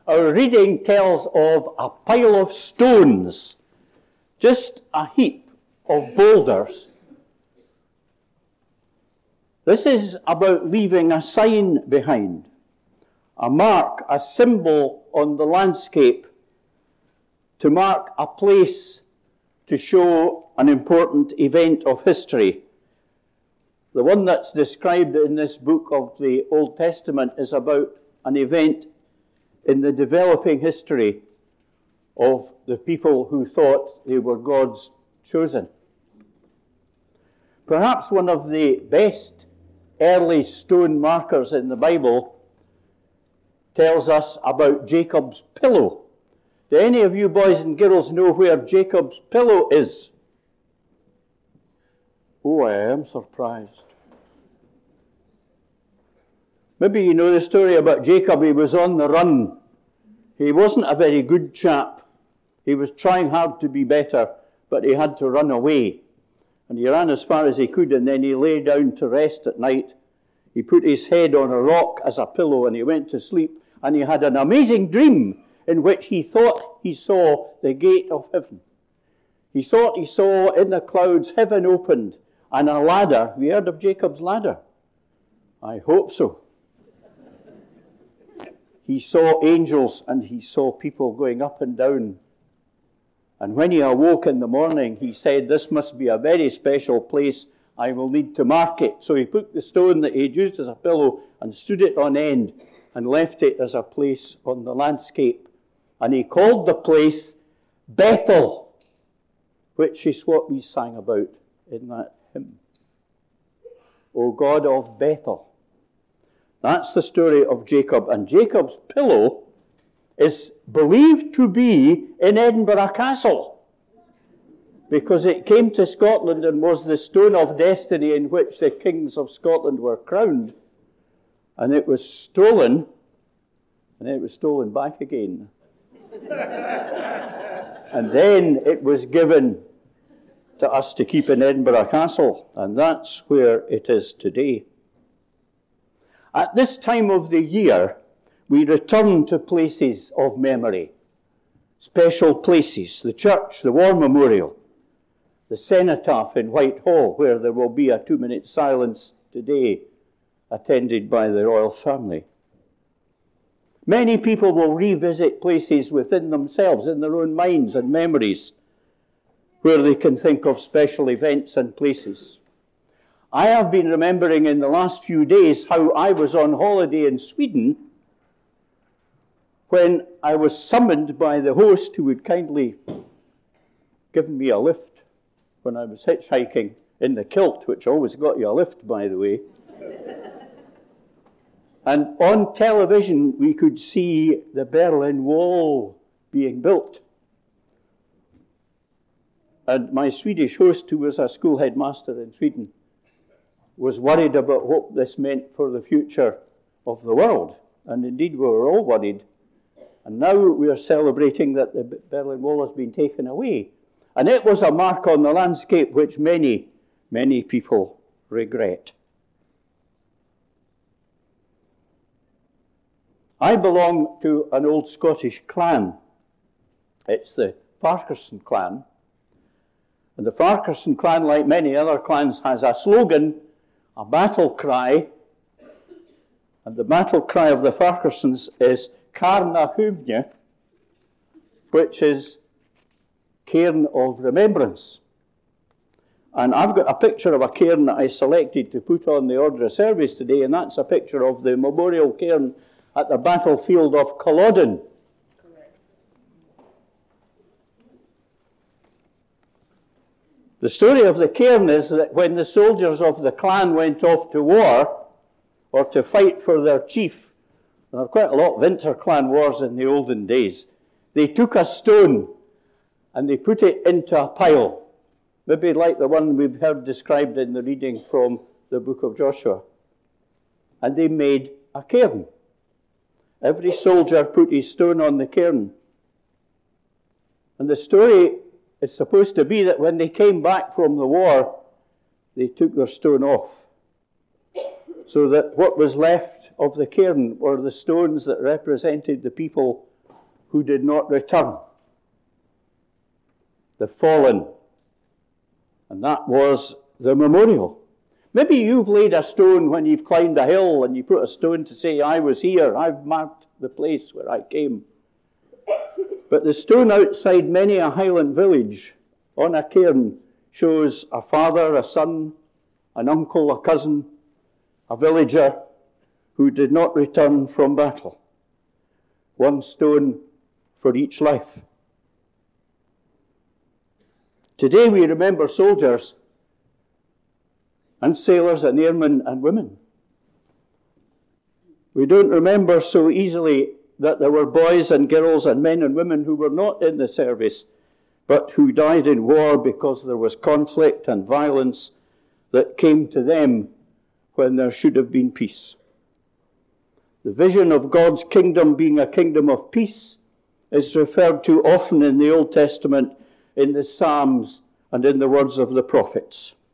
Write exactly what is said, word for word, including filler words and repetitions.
Our reading tells of a pile of stones, just a heap of boulders. This is about leaving a sign behind, a mark, a symbol on the landscape to mark a place to show an important event of history. The one that's described in this book of the Old Testament is about an event in the developing history of the people who thought they were God's chosen. Perhaps one of the best early stone markers in the Bible tells us about Jacob's pillow. Do any of you boys and girls know where Jacob's pillow is? Oh, I am surprised. Maybe you know the story about Jacob. He was on the run. He wasn't a very good chap. He was trying hard to be better, but he had to run away. And he ran as far as he could, and then he lay down to rest at night. He put his head on a rock as a pillow, and he went to sleep. And he had an amazing dream in which he thought he saw the gate of heaven. He thought he saw in the clouds heaven opened, and a ladder. Have you heard of Jacob's ladder? I hope so. He saw angels and he saw people going up and down. And when he awoke in the morning, he said, this must be a very special place. I will need to mark it. So he put the stone that he had used as a pillow and stood it on end and left it as a place on the landscape. And he called the place Bethel, which is what we sang about in that hymn. O God of Bethel. That's the story of Jacob. And Jacob's pillow is believed to be in Edinburgh Castle, because it came to Scotland and was the stone of destiny in which the kings of Scotland were crowned. And it was stolen, and it was stolen back again. And then it was given to us to keep in Edinburgh Castle, and that's where it is today. At this time of the year, we return to places of memory, special places, the church, the War Memorial, the cenotaph in Whitehall, where there will be a two-minute silence today, attended by the royal family. Many people will revisit places within themselves, in their own minds and memories, where they can think of special events and places. I have been remembering in the last few days how I was on holiday in Sweden when I was summoned by the host, who had kindly given me a lift when I was hitchhiking in the kilt, which always got you a lift, by the way. And on television, we could see the Berlin Wall being built. And my Swedish host, who was a school headmaster in Sweden, was worried about what this meant for the future of the world. And indeed, we were all worried. And now we are celebrating that the Berlin Wall has been taken away. And it was a mark on the landscape which many, many people regret. I belong to an old Scottish clan. It's the Farquharson clan. And the Farquharson clan, like many other clans, has a slogan, a battle cry. And the battle cry of the Farquharsons is Carna Huvne, which is cairn of remembrance. And I've got a picture of a cairn that I selected to put on the order of service today, and that's a picture of the memorial cairn at the battlefield of Culloden. The story of the cairn is that when the soldiers of the clan went off to war, or to fight for their chief, and there were quite a lot of inter-clan wars in the olden days, they took a stone and they put it into a pile, maybe like the one we've heard described in the reading from the book of Joshua. And they made a cairn. Every soldier put his stone on the cairn. And the story is supposed to be that when they came back from the war, they took their stone off, so that what was left of the cairn were the stones that represented the people who did not return. The fallen. And that was the memorial. Maybe you've laid a stone when you've climbed a hill and you put a stone to say, I was here, I've marked the place where I came. But the stone outside many a Highland village on a cairn shows a father, a son, an uncle, a cousin, a villager who did not return from battle. One stone for each life. Today we remember soldiers and sailors and airmen and women. We don't remember so easily that there were boys and girls and men and women who were not in the service, but who died in war because there was conflict and violence that came to them when there should have been peace. The vision of God's kingdom being a kingdom of peace is referred to often in the Old Testament, in the Psalms, and in the words of the prophets.